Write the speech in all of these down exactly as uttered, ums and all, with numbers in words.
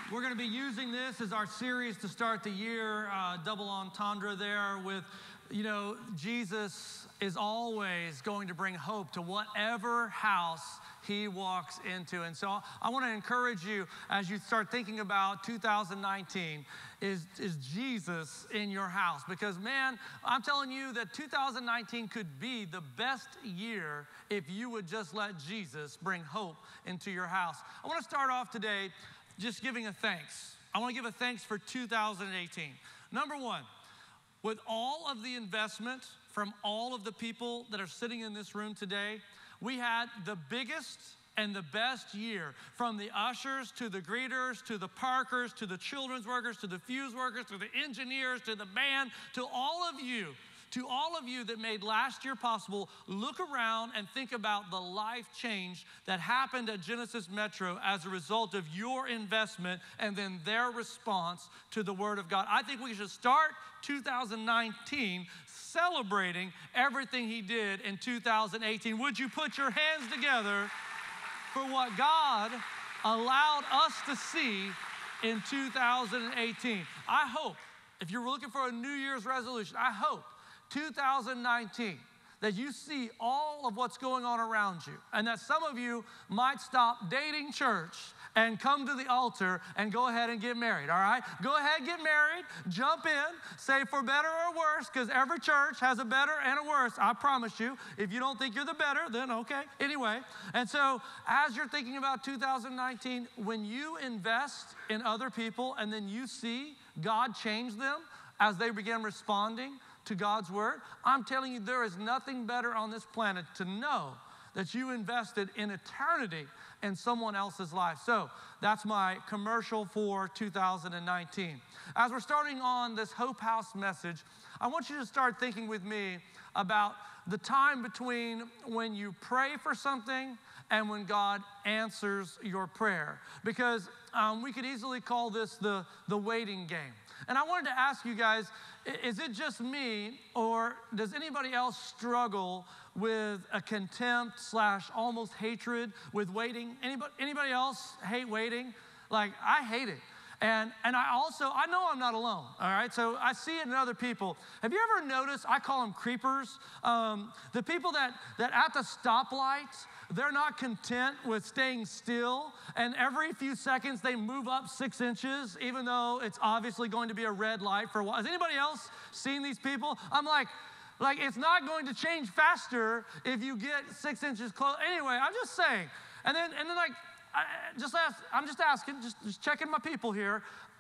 We're going to be using this as our series to start the year, uh, double entendre there with, you know, Jesus is always going to bring hope to whatever house he walks into. And so I want to encourage you as you start thinking about two thousand nineteen, is, is Jesus in your house? Because man, I'm telling you that two thousand nineteen could be the best year if you would just let Jesus bring hope into your house. I want to start off today just giving a thanks. I want to give a thanks for two thousand eighteen. Number one, with all of the investment from all of the people that are sitting in this room today, we had the biggest and the best year, from the ushers to the greeters to the parkers to the children's workers to the fuse workers to the engineers to the band, to all of you. To all of you that made last year possible, look around and think about the life change that happened at Genesis Metro as a result of your investment and then their response to the Word of God. I think we should start two thousand nineteen celebrating everything He did in two thousand eighteen. Would you put your hands together for what God allowed us to see in two thousand eighteen? I hope, if you're looking for a New Year's resolution, I hope two thousand nineteen, that you see all of what's going on around you, and that some of you might stop dating church and come to the altar and go ahead and get married, all right? Go ahead, get married, jump in, say for better or worse, because every church has a better and a worse, I promise you. If you don't think you're the better, then okay. Anyway, and so as you're thinking about two thousand nineteen, when you invest in other people and then you see God change them as they begin responding to God's word, I'm telling you, there is nothing better on this planet to know that you invested in eternity in someone else's life. So that's my commercial for two thousand nineteen. As we're starting on this Hope House message, I want you to start thinking with me about the time between when you pray for something and when God answers your prayer. Because um, we could easily call this the, the waiting game. And I wanted to ask you guys, is it just me, or does anybody else struggle with a contempt slash almost hatred with waiting? Anybody, anybody else hate waiting? Like, I hate it. And, and I also, I know I'm not alone, all right? So I see it in other people. Have you ever noticed, I call them creepers, um, the people that, that at the stoplights, they're not content with staying still, and every few seconds they move up six inches, even though it's obviously going to be a red light for a while. Has anybody else seen these people? I'm like, like it's not going to change faster if you get six inches close. Anyway, I'm just saying. And then, and then like, I just ask, I'm just asking, just, just checking my people here.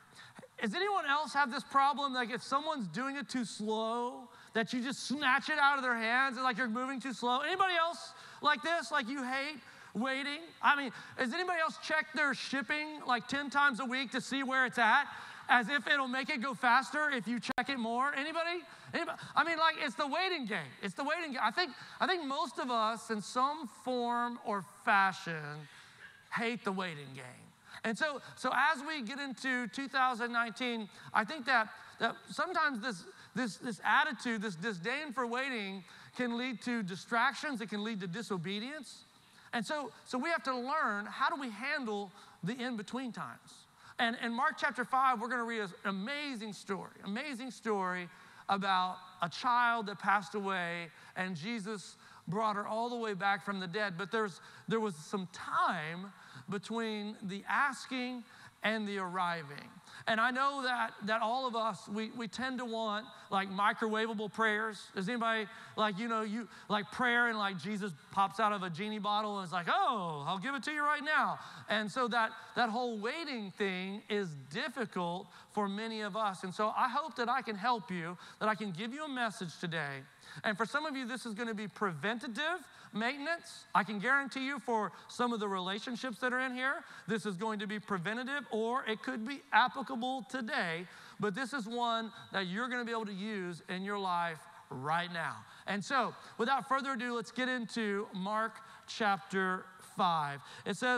Does anyone else have this problem? Like if someone's doing it too slow, that you just snatch it out of their hands and like you're moving too slow? Anybody else like this? Like you hate waiting? I mean, does anybody else check their shipping like ten times a week to see where it's at? As if it'll make it go faster if you check it more? Anybody? Anybody? I mean, like, it's the waiting game. It's the waiting game. I think, I think most of us in some form or fashion hate the waiting game. And so, so as we get into two thousand nineteen, I think that, that sometimes this, this, this attitude, this disdain for waiting can lead to distractions. It can lead to disobedience. And so, so we have to learn, how do we handle the in-between times? And in Mark chapter five, we're going to read an amazing story, amazing story about a child that passed away, and Jesus brought her all the way back from the dead. But there's, there was some time between the asking and the arriving. And I know that, that all of us, we, we tend to want like microwavable prayers. Does anybody like, you know, you like prayer and like Jesus pops out of a genie bottle and is like, oh, I'll give it to you right now. And so that, that whole waiting thing is difficult for many of us. And so I hope that I can help you, that I can give you a message today. And for some of you, this is going to be preventative maintenance. I can guarantee you for some of the relationships that are in here, this is going to be preventative, or it could be applicable today. But this is one that you're going to be able to use in your life right now. And so, without further ado, let's get into Mark chapter five. It says,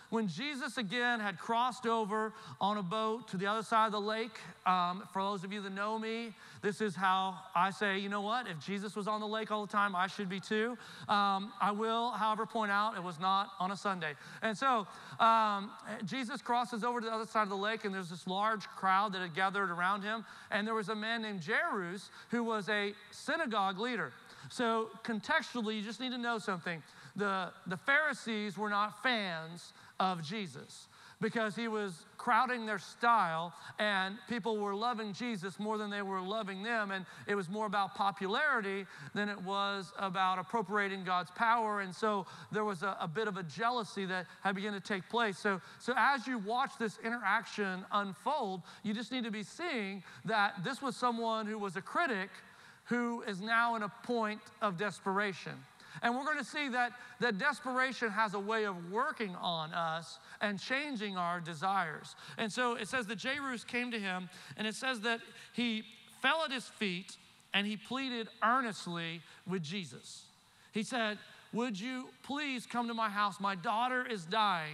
when Jesus again had crossed over on a boat to the other side of the lake, um, for those of you that know me, this is how I say, you know what, if Jesus was on the lake all the time, I should be too. Um, I will, however, point out it was not on a Sunday. And so um, Jesus crosses over to the other side of the lake, and there's this large crowd that had gathered around him, and there was a man named Jairus who was a synagogue leader. So contextually, you just need to know something. The, the Pharisees were not fans of Jesus because he was crowding their style, and people were loving Jesus more than they were loving them, and it was more about popularity than it was about appropriating God's power. And so there was a, a bit of a jealousy that had begun to take place. So, so as you watch this interaction unfold, you just need to be seeing that this was someone who was a critic who is now in a point of desperation. And we're going to see that, that desperation has a way of working on us and changing our desires. And so it says that Jairus came to him, and it says that he fell at his feet and he pleaded earnestly with Jesus. He said, would you please come to my house? My daughter is dying.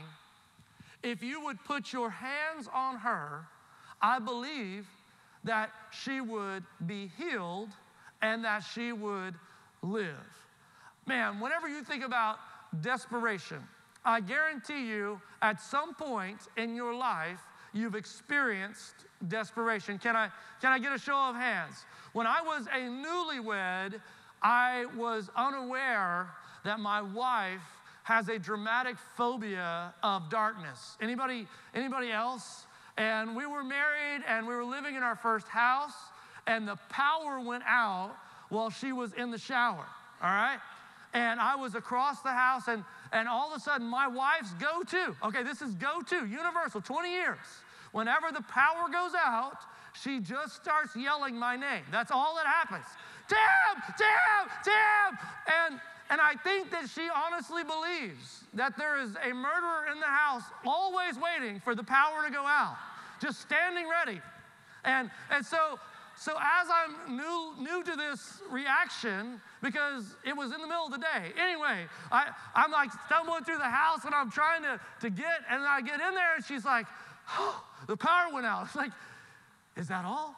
If you would put your hands on her, I believe that she would be healed and that she would live. Man, whenever you think about desperation, I guarantee you at some point in your life, you've experienced desperation. Can I, can I get a show of hands? When I was a newlywed, I was unaware that my wife has a dramatic phobia of darkness. Anybody, anybody else? And we were married and we were living in our first house, and the power went out while she was in the shower, all right? And I was across the house, and, and all of a sudden, my wife's go-to, okay, this is go-to, universal, twenty years. Whenever the power goes out, she just starts yelling my name. That's all that happens. Tim, Tim, Tim! And, and I think that she honestly believes that there is a murderer in the house always waiting for the power to go out, just standing ready. And, and so, so as I'm new, new to this reaction, because it was in the middle of the day. Anyway, I, I'm like stumbling through the house, and I'm trying to, to get, and I get in there, and she's like, oh, the power went out. It's like, is that all?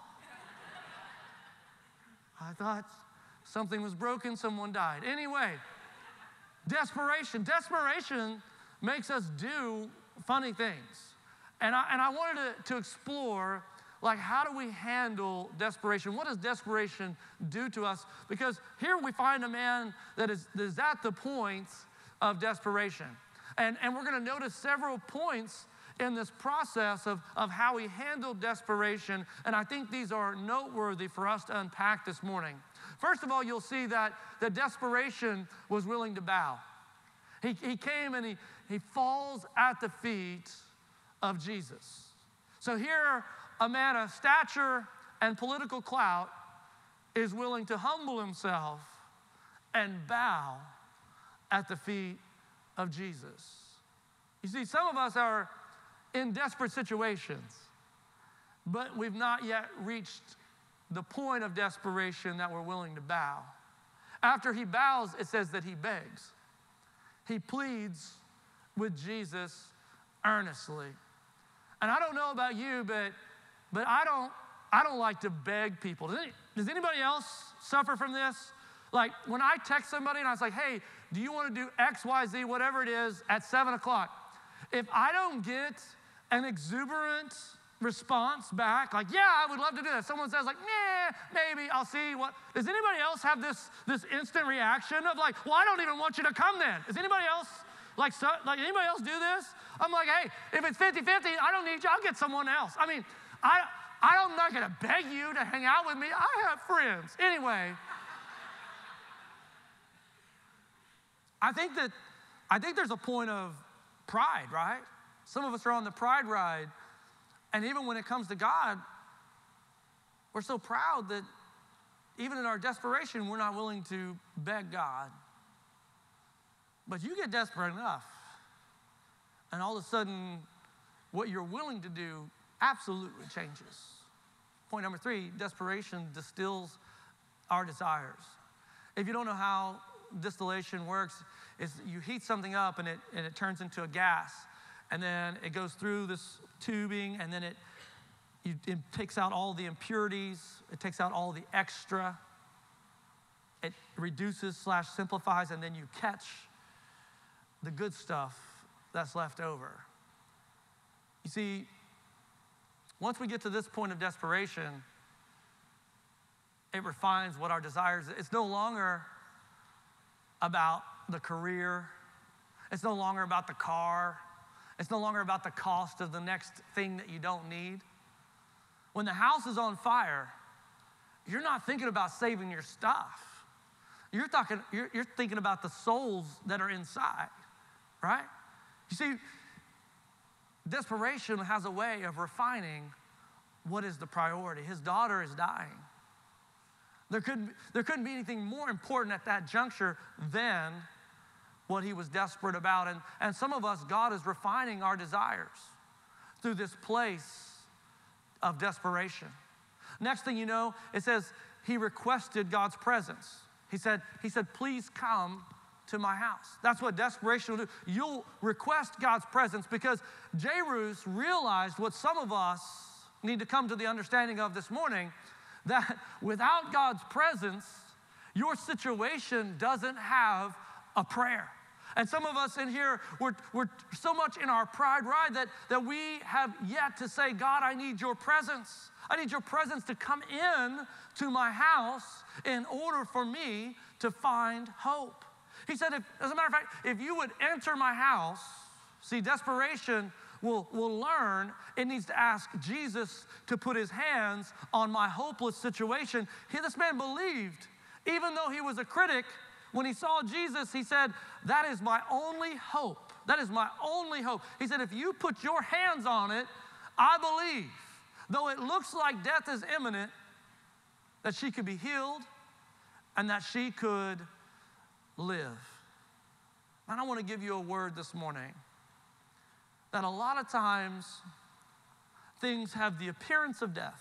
I thought something was broken, someone died. Anyway, desperation. Desperation makes us do funny things. And I, and I wanted to, to explore, like, how do we handle desperation? What does desperation do to us? Because here we find a man that is, that is at the point of desperation. And, and we're going to notice several points in this process of, of how he handled desperation. And I think these are noteworthy for us to unpack this morning. First of all, you'll see that the desperation was willing to bow. He, he came and he, he falls at the feet of Jesus. So here, a man of stature and political clout is willing to humble himself and bow at the feet of Jesus. You see, some of us are in desperate situations, but we've not yet reached the point of desperation that we're willing to bow. After he bows, it says that he begs. He pleads with Jesus earnestly. And I don't know about you, but But I don't, I don't like to beg people. Does, any, does anybody else suffer from this? Like when I text somebody and I was like, hey, do you want to do X, Y, Z, whatever it is, at seven o'clock? If I don't get an exuberant response back, like, yeah, I would love to do that. Someone says like, nah, maybe, I'll see what. Does anybody else have this, this instant reaction of like, well, I don't even want you to come then? Is anybody else, like, so, like anybody else do this? I'm like, hey, if it's fifty-fifty, I don't need you, I'll get someone else. I mean, I, I'm not going to beg you to hang out with me. I have friends. Anyway, I think that I think there's a point of pride, right? Some of us are on the pride ride, and even when it comes to God, we're so proud that even in our desperation, we're not willing to beg God. But you get desperate enough, and all of a sudden, what you're willing to do absolutely changes. Point number three, desperation distills our desires. If you don't know how distillation works, it's you heat something up and it, and it turns into a gas. and then it goes through this tubing, and then it, you, it takes out all the impurities. It takes out all the extra. It reduces slash simplifies, and then you catch the good stuff that's left over. You see, once we get to this point of desperation, it refines what our desires. It's no longer about the career. It's no longer about the car. It's no longer about the cost of the next thing that you don't need. When the house is on fire, you're not thinking about saving your stuff. You're, talking, you're, you're thinking about the souls that are inside, right? You see, desperation has a way of refining what is the priority. His daughter is dying. There couldn't, there couldn't be anything more important at that juncture than what he was desperate about. And, and some of us, God is refining our desires through this place of desperation. Next thing you know, it says he requested God's presence. He said, he said, please come to my house. That's what desperation will do. You'll request God's presence because Jairus realized what some of us need to come to the understanding of this morning, that without God's presence, your situation doesn't have a prayer. And some of us in here, we're, we're so much in our pride ride that, that we have yet to say, God, I need your presence. I need your presence to come in to my house in order for me to find hope. He said, if, as a matter of fact, if you would enter my house, see, desperation will, will learn it needs to ask Jesus to put his hands on my hopeless situation. He, this man believed, even though he was a critic, when he saw Jesus, he said, that is my only hope. That is my only hope. He said, if you put your hands on it, I believe, though it looks like death is imminent, that she could be healed and that she could live. And I want to give you a word this morning that a lot of times things have the appearance of death.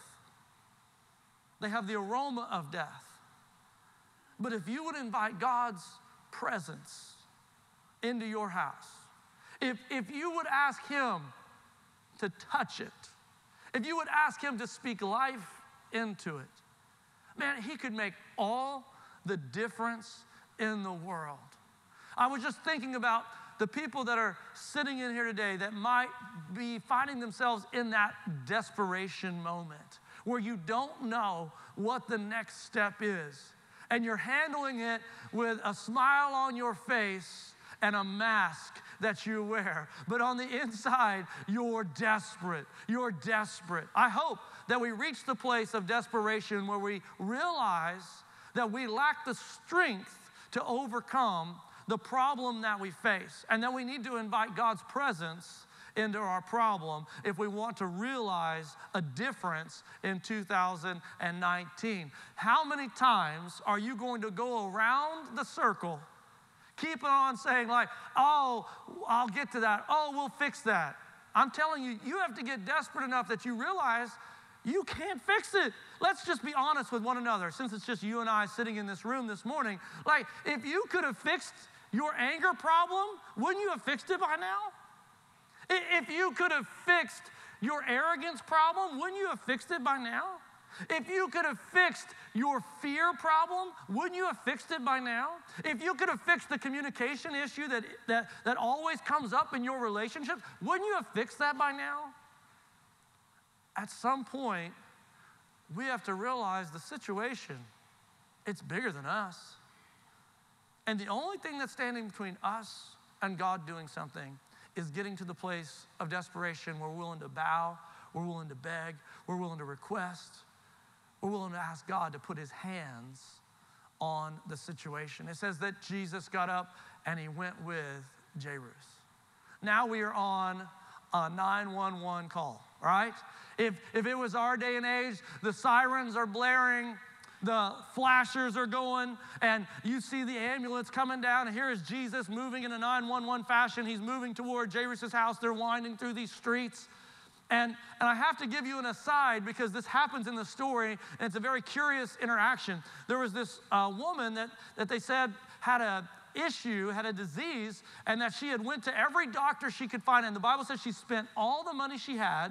They have the aroma of death. But if you would invite God's presence into your house, if, if you would ask him to touch it, if you would ask him to speak life into it, man, he could make all the difference in the world. I was just thinking about the people that are sitting in here today that might be finding themselves in that desperation moment where you don't know what the next step is. And you're handling it with a smile on your face and a mask that you wear. But on the inside, you're desperate. You're desperate. I hope that we reach the place of desperation where we realize that we lack the strength to overcome the problem that we face, and that we need to invite God's presence into our problem if we want to realize a difference in two thousand nineteen. How many times are you going to go around the circle, keep on saying like, oh, I'll get to that. Oh, we'll fix that. I'm telling you, you have to get desperate enough that you realize you can't fix it. Let's just be honest with one another, since it's just you and I sitting in this room this morning. Like, if you could have fixed your anger problem, wouldn't you have fixed it by now? If you could have fixed your arrogance problem, wouldn't you have fixed it by now? If you could have fixed your fear problem, wouldn't you have fixed it by now? If you could have fixed the communication issue that, that, that always comes up in your relationships, wouldn't you have fixed that by now? At some point, we have to realize the situation, it's bigger than us. And the only thing that's standing between us and God doing something is getting to the place of desperation where we're willing to bow, we're willing to beg, we're willing to request, we're willing to ask God to put his hands on the situation. It says that Jesus got up and he went with Jairus. Now we are on a nine one one call, all right? If, if it was our day and age, the sirens are blaring, the flashers are going, and you see the ambulance coming down, and here is Jesus moving in a nine one one fashion. He's moving toward Jairus' house. They're winding through these streets. And, and I have to give you an aside because this happens in the story, and it's a very curious interaction. There was this uh, woman that, that they said had a, issue, had a disease, and that she had went to every doctor she could find. And the Bible says she spent all the money she had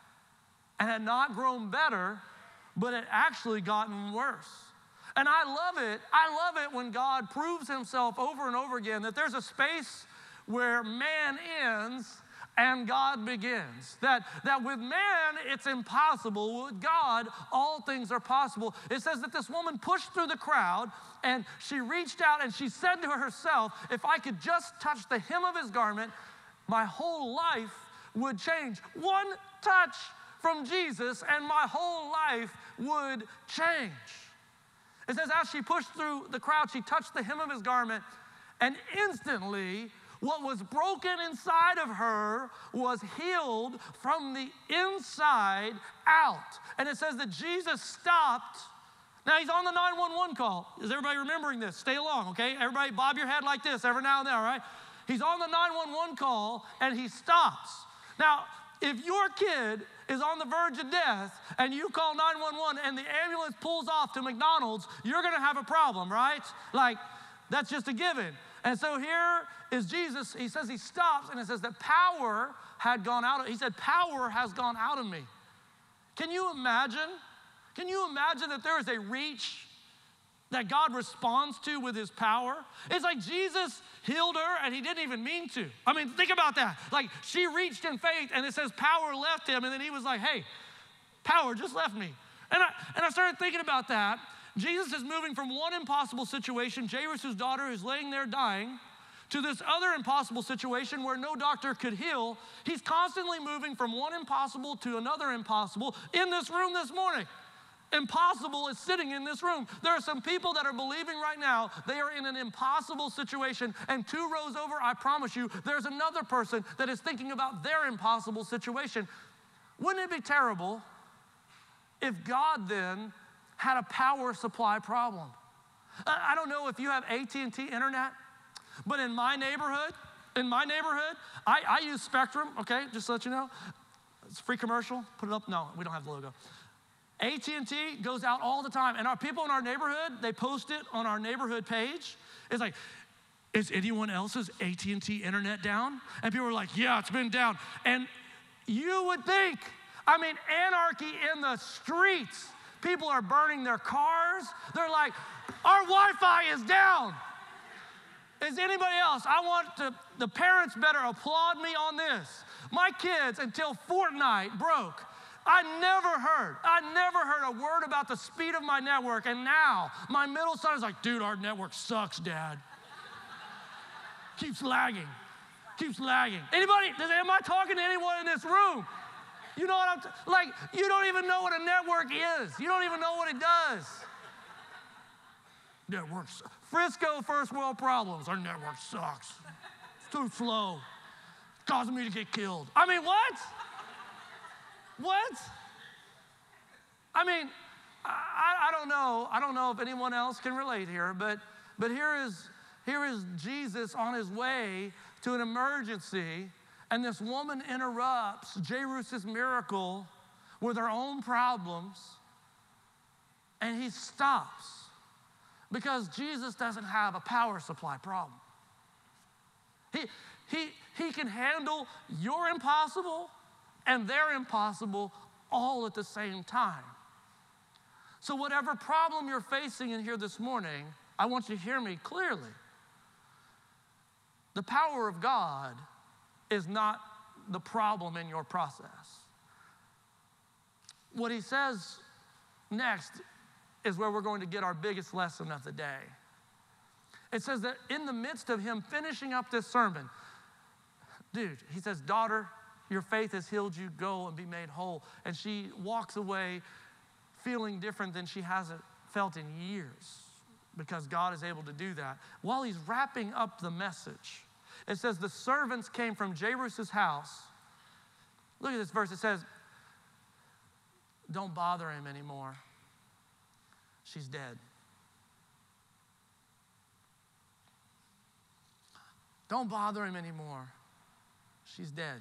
and had not grown better, but had actually gotten worse. And I love it. I love it when God proves himself over and over again, that there's a space where man ends and God begins. That, that with man, it's impossible. With God, all things are possible. It says that this woman pushed through the crowd, and she reached out and she said to herself, if I could just touch the hem of his garment, my whole life would change. One touch from Jesus and my whole life would change. It says as she pushed through the crowd, she touched the hem of his garment, and instantly what was broken inside of her was healed from the inside out. And it says that Jesus stopped. Now he's on the nine one one call. Is everybody remembering this? Stay along, okay? Everybody bob your head like this every now and then, all right? He's on the nine one one call and he stops. Now, if your kid is on the verge of death and you call nine one one and the ambulance pulls off to McDonald's, you're gonna have a problem, right? Like, that's just a given. And so here is Jesus. He says he stops, and it says that power had gone out of, he said, power has gone out of me. Can you imagine? Can you imagine that there is a reach that God responds to with his power? It's like Jesus healed her and he didn't even mean to. I mean, think about that. Like, she reached in faith and it says power left him, and then he was like, hey, power just left me. And I, and I started thinking about that. Jesus is moving from one impossible situation, Jairus' daughter who's laying there dying, to this other impossible situation where no doctor could heal. He's constantly moving from one impossible to another impossible in this room this morning. Impossible is sitting in this room. There are some people that are believing right now they are in an impossible situation, and two rows over, I promise you, there's another person that is thinking about their impossible situation. Wouldn't it be terrible if God then had a power supply problem? I don't know if you have A T and T internet, but in my neighborhood, in my neighborhood, I, I use Spectrum, okay, just to let you know. It's a free commercial, put it up. No, we don't have the logo. A T and T goes out all the time, and our people in our neighborhood, they post it on our neighborhood page. It's like, is anyone else's A T and T internet down? And people are like, yeah, it's been down. And you would think, I mean, anarchy in the streets. People are burning their cars. They're like, our Wi-Fi is down. Is anybody else? I want to, the parents better applaud me on this. My kids, until Fortnite broke, I never heard, I never heard a word about the speed of my network, and now my middle son is like, dude, our network sucks, Dad. Keeps lagging, keeps lagging. Anybody, am I talking to anyone in this room? You know what I'm, t- like, you don't even know what a network is. You don't even know what it does. Networks, Frisco, first world problems. Our network sucks. It's too slow. It's causing me to get killed. I mean, what? What? I mean, I, I don't know. I don't know if anyone else can relate here, but, but here is, here is Jesus on his way to an emergency, and this woman interrupts Jairus' miracle with her own problems, and he stops because Jesus doesn't have a power supply problem. He, he, he can handle your impossible and their impossible all at the same time. So whatever problem you're facing in here this morning, I want you to hear me clearly. The power of God is not the problem in your process. What he says next is where we're going to get our biggest lesson of the day. It says that in the midst of him finishing up this sermon, dude, he says, daughter, your faith has healed you, go and be made whole. And she walks away feeling different than she hasn't felt in years, because God is able to do that. While he's wrapping up the message, it says the servants came from Jairus' house. Look at this verse. It says, don't bother him anymore. She's dead. Don't bother him anymore. She's dead.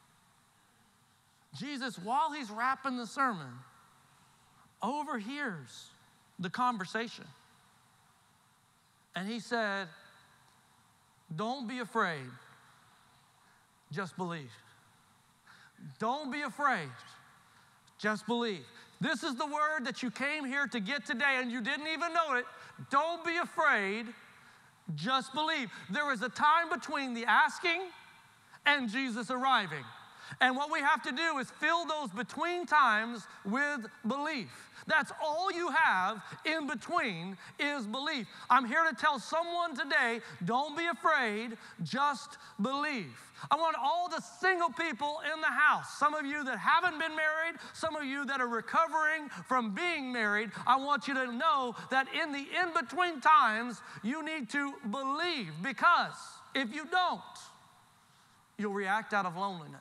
Jesus, while he's wrapping the sermon, overhears the conversation. And he said, Don't be afraid. Just believe. Don't be afraid. Just believe. This is the word that you came here to get today and you didn't even know it. Don't be afraid. Just believe. There is a time between the asking and Jesus arriving. And what we have to do is fill those between times with belief. That's all you have in between is belief. I'm here to tell someone today, don't be afraid, just believe. I want all the single people in the house, some of you that haven't been married, some of you that are recovering from being married, I want you to know that in the in-between times, you need to believe, because if you don't, you'll react out of loneliness.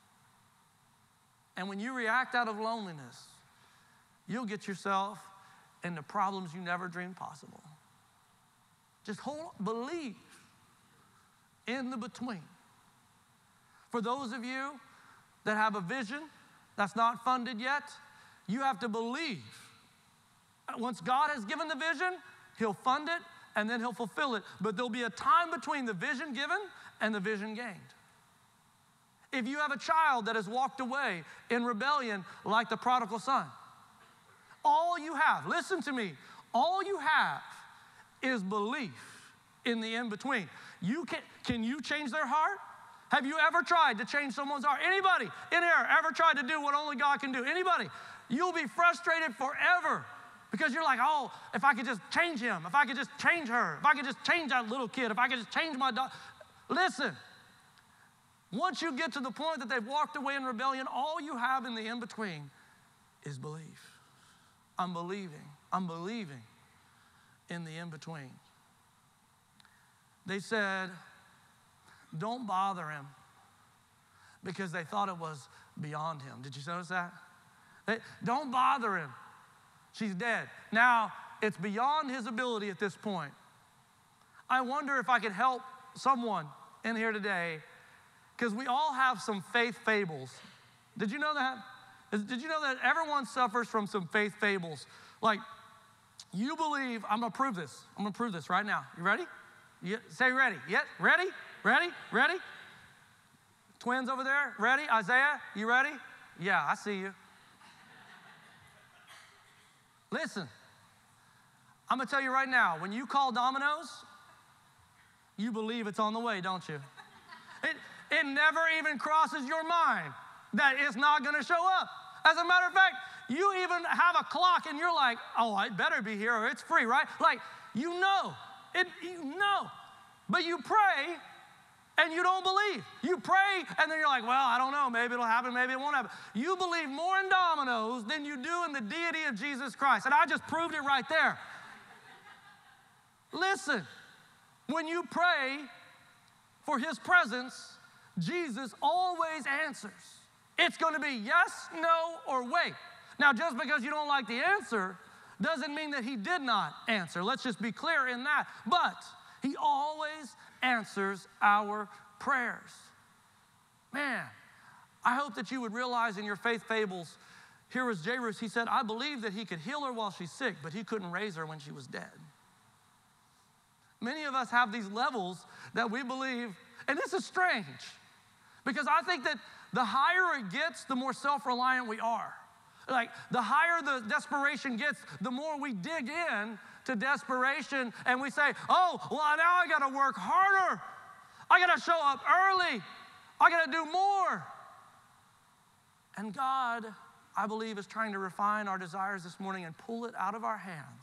And when you react out of loneliness, you'll get yourself into problems you never dreamed possible. Just hold, believe in the between. For those of you that have a vision that's not funded yet, you have to believe. Once God has given the vision, He'll fund it and then He'll fulfill it. But there'll be a time between the vision given and the vision gained. If you have a child that has walked away in rebellion like the prodigal son, all you have, listen to me, all you have is belief in the in-between. You can, can you change their heart? Have you ever tried to change someone's heart? Anybody in here ever tried to do what only God can do? Anybody? You'll be frustrated forever because you're like, oh, if I could just change him, if I could just change her, if I could just change that little kid, if I could just change my dog. Listen, once you get to the point that they've walked away in rebellion, all you have in the in-between is belief. I'm believing. I'm believing in the in-between. They said, don't bother him, because they thought it was beyond him. Did you notice that? They, don't bother him. She's dead. Now, it's beyond his ability at this point. I wonder if I could help someone in here today, because we all have some faith fables. Did you know that? Did you know that everyone suffers from some faith fables? Like, you believe, I'm going to prove this. I'm going to prove this right now. You ready? You, say ready. Yeah, ready? Ready? Ready? Twins over there, ready? Isaiah, you ready? Yeah, I see you. Listen, I'm going to tell you right now, when you call Domino's, you believe it's on the way, don't you? It, it never even crosses your mind that it's not going to show up. As a matter of fact, you even have a clock and you're like, oh, it better be here or it's free, right? Like, you know, it, you know. But you pray and you don't believe. You pray and then you're like, well, I don't know, maybe it'll happen, maybe it won't happen. You believe more in Domino's than you do in the deity of Jesus Christ. And I just proved it right there. Listen, when you pray for his presence, Jesus always answers. It's going to be yes, no, or wait. Now, just because you don't like the answer doesn't mean that he did not answer. Let's just be clear in that. But he always answers our prayers. Man, I hope that you would realize in your faith fables, here was Jairus, he said, I believe that he could heal her while she's sick, but he couldn't raise her when she was dead. Many of us have these levels that we believe, and this is strange, because I think that the higher it gets, the more self-reliant we are. Like, the higher the desperation gets, the more we dig in to desperation and we say, oh, well, now I got to work harder. I got to show up early. I got to do more. And God, I believe, is trying to refine our desires this morning and pull it out of our hands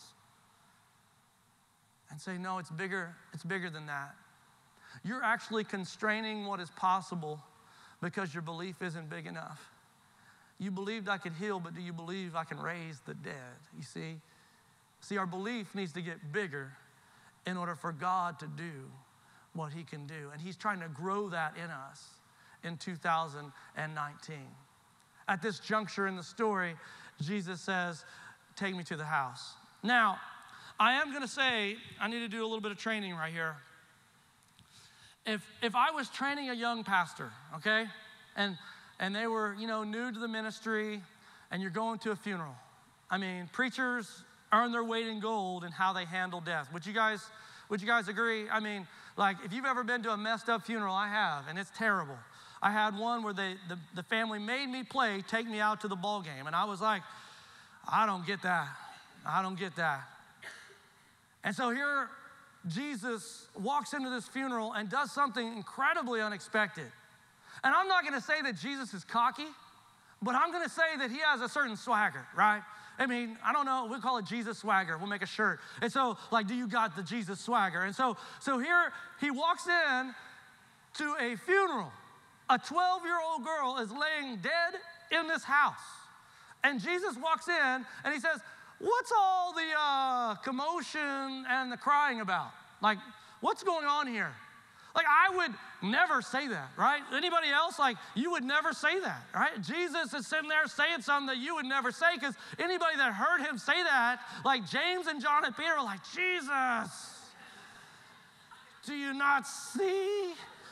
and say, no, it's bigger, it's bigger than that. You're actually constraining what is possible because your belief isn't big enough. You believed I could heal, but do you believe I can raise the dead? You see? See, our belief needs to get bigger in order for God to do what he can do. And he's trying to grow that in us in two thousand nineteen. At this juncture in the story, Jesus says, take me to the house. Now, I am going to say, I need to do a little bit of training right here. If, if I was training a young pastor, okay, and and they were, you know, new to the ministry, and you're going to a funeral. I mean, preachers earn their weight in gold in how they handle death. Would you guys, Would you guys agree? I mean, like, if you've ever been to a messed up funeral, I have, and it's terrible. I had one where they, the, the family made me play Take Me Out to the Ball Game, and I was like, I don't get that. I don't get that. And so here, Jesus walks into this funeral and does something incredibly unexpected. And I'm not gonna say that Jesus is cocky, but I'm gonna say that he has a certain swagger, right? I mean, I don't know, we'll call it Jesus swagger. We'll make a shirt. And so, like, do you got the Jesus swagger? And so, so here he walks in to a funeral. A twelve-year-old girl is laying dead in this house. And Jesus walks in and he says, what's all the uh, commotion and the crying about? Like, what's going on here? Like, I would never say that, right? Anybody else, like, you would never say that, right? Jesus is sitting there saying something that you would never say, because anybody that heard him say that, like James and John and Peter were like, Jesus, do you not see?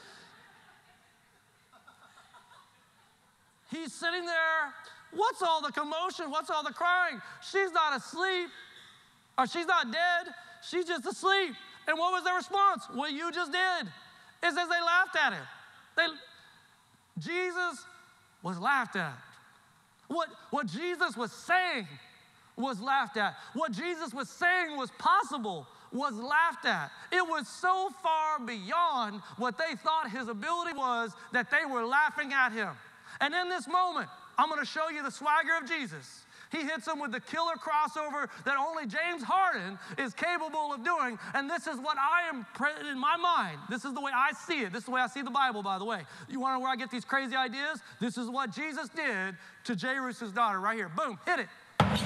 He's sitting there. What's all the commotion? What's all the crying? She's not asleep, or she's not dead. She's just asleep. And what was their response? What you just did. It says they laughed at him. They, Jesus was laughed at. What, what Jesus was saying was laughed at. What Jesus was saying was possible was laughed at. It was so far beyond what they thought his ability was that they were laughing at him. And in this moment, I'm going to show you the swagger of Jesus. He hits them with the killer crossover that only James Harden is capable of doing. And this is what I am, in my mind, this is the way I see it. This is the way I see the Bible, by the way. You want to know where I get these crazy ideas? This is what Jesus did to Jairus' daughter right here. Boom, hit it.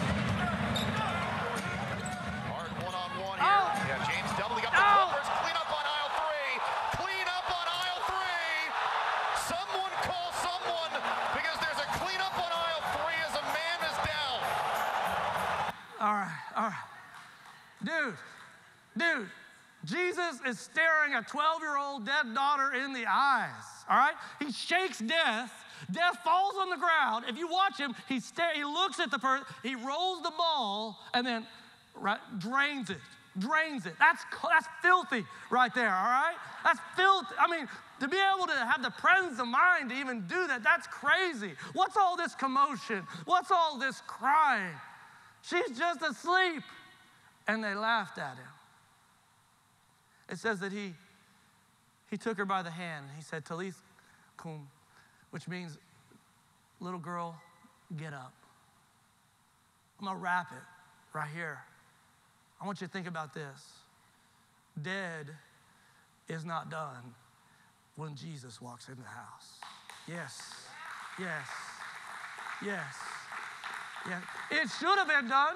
Hard one-on-one here. Oh. Yeah, James doubling up the Oh. Clippers. Clean up on aisle three. Clean up on aisle three. Someone call someone, because there's a clean up on aisle three as a man is down. All right, all right. Dude, dude, Jesus is staring a twelve-year-old dead daughter in the eyes, all right? He shakes death. Death falls on the ground. If you watch him, he, stare, he looks at the person, he rolls the ball, and then right, drains it, drains it. That's, that's filthy right there, all right? That's filthy. I mean, to be able to have the presence of mind to even do that, that's crazy. What's all this commotion? What's all this crying? She's just asleep. And they laughed at him. It says that he, he took her by the hand and he said, Talith kum, which means, little girl, get up. I'm gonna wrap it right here. I want you to think about this. Dead is not done when Jesus walks in the house. Yes, yes, yes. Yeah. It should have been done.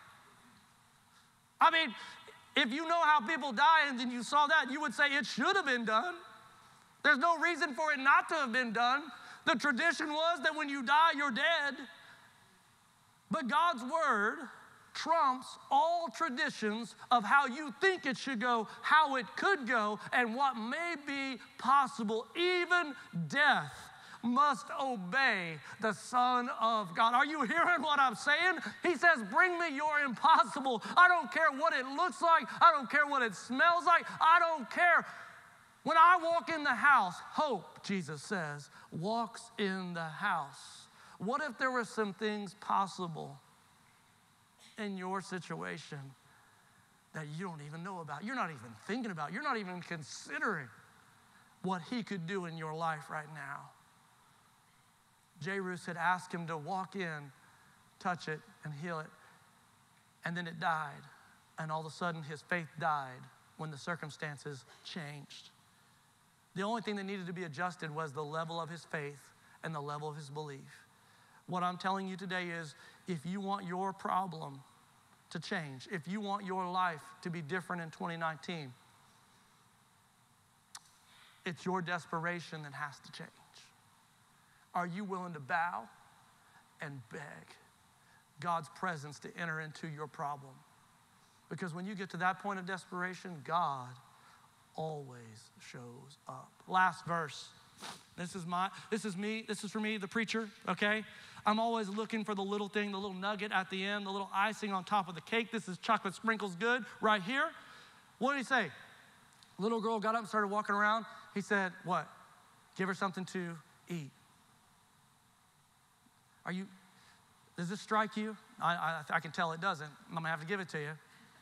I mean, if you know how people die and then you saw that, you would say it should have been done. There's no reason for it not to have been done. The tradition was that when you die, you're dead. But God's word trumps all traditions of how you think it should go, how it could go, and what may be possible. Even death must obey the Son of God. Are you hearing what I'm saying? He says, bring me your impossible. I don't care what it looks like. I don't care what it smells like. I don't care. When I walk in the house, hope, Jesus says, walks in the house. What if there were some things possible in your situation that you don't even know about? You're not even thinking about. You're not even considering what he could do in your life right now. Jairus had asked him to walk in, touch it, and heal it. And then it died. And all of a sudden, his faith died when the circumstances changed. The only thing that needed to be adjusted was the level of his faith and the level of his belief. What I'm telling you today is, if you want your problem to change, if you want your life to be different in twenty nineteen, it's your desperation that has to change. Are you willing to bow and beg God's presence to enter into your problem? Because when you get to that point of desperation, God always shows up. Last verse. This is my, this is me, this is for me, the preacher, okay? I'm always looking for the little thing, the little nugget at the end, the little icing on top of the cake. This is chocolate sprinkles good right here. What did he say? Little girl got up and started walking around. He said, what? Give her something to eat. Are you, does this strike you? I, I, I can tell it doesn't. I'm gonna have to give it to you.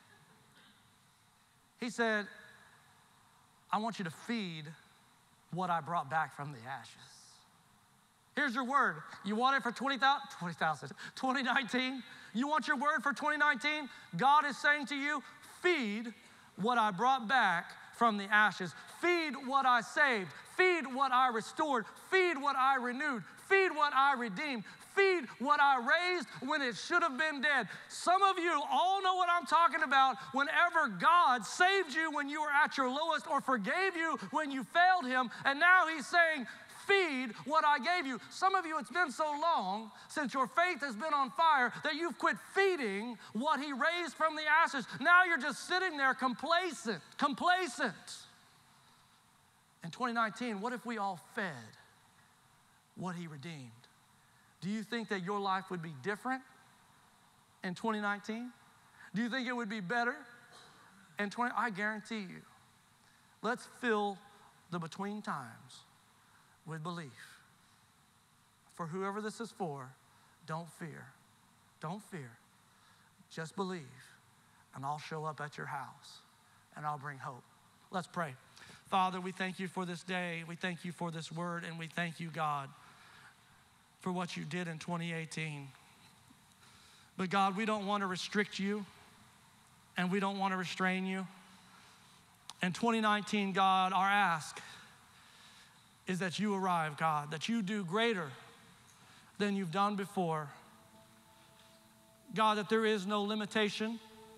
He said, I want you to feed what I brought back from the ashes. Here's your word. You want it for twenty thousand, twenty nineteen? You want your word for twenty nineteen? God is saying to you, feed what I brought back from the ashes. Feed what I saved. Feed what I restored. Feed what I renewed. Feed what I redeemed. Feed what I raised when it should have been dead. Some of you all know what I'm talking about. Whenever God saved you when you were at your lowest or forgave you when you failed him, and now he's saying, feed what I gave you. Some of you, it's been so long since your faith has been on fire that you've quit feeding what he raised from the ashes. Now you're just sitting there complacent, complacent. In twenty nineteen, what if we all fed what he redeemed? Do you think that your life would be different in twenty nineteen? Do you think it would be better in twenty? I guarantee you. Let's fill the between times with belief. For whoever this is for, don't fear. Don't fear. Just believe, and I'll show up at your house, and I'll bring hope. Let's pray. Father, we thank you for this day. We thank you for this word, and we thank you, God, for what you did in twenty eighteen. But God, we don't want to restrict you, and we don't want to restrain you. In twenty nineteen, God, our ask is that you arrive, God, that you do greater than you've done before. God, that there is no limitation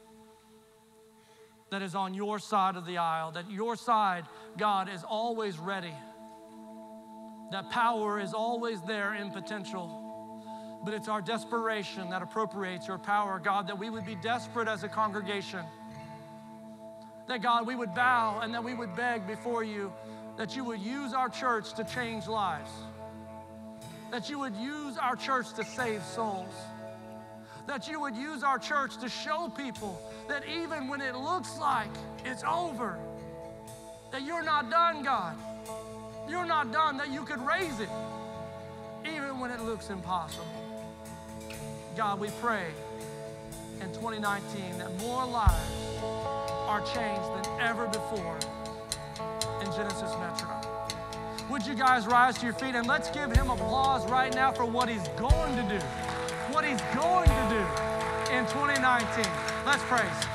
that is on your side of the aisle, that your side, God, is always ready. That power is always there in potential, but it's our desperation that appropriates your power, God, that we would be desperate as a congregation. That, God, we would bow and that we would beg before you that you would use our church to change lives, that you would use our church to save souls, that you would use our church to show people that even when it looks like it's over, that you're not done, God. You're not done, that you could raise it even when it looks impossible. God, we pray in twenty nineteen that more lives are changed than ever before in Genesis Metro. Would you guys rise to your feet and let's give him applause right now for what he's going to do, what he's going to do in twenty nineteen. Let's praise.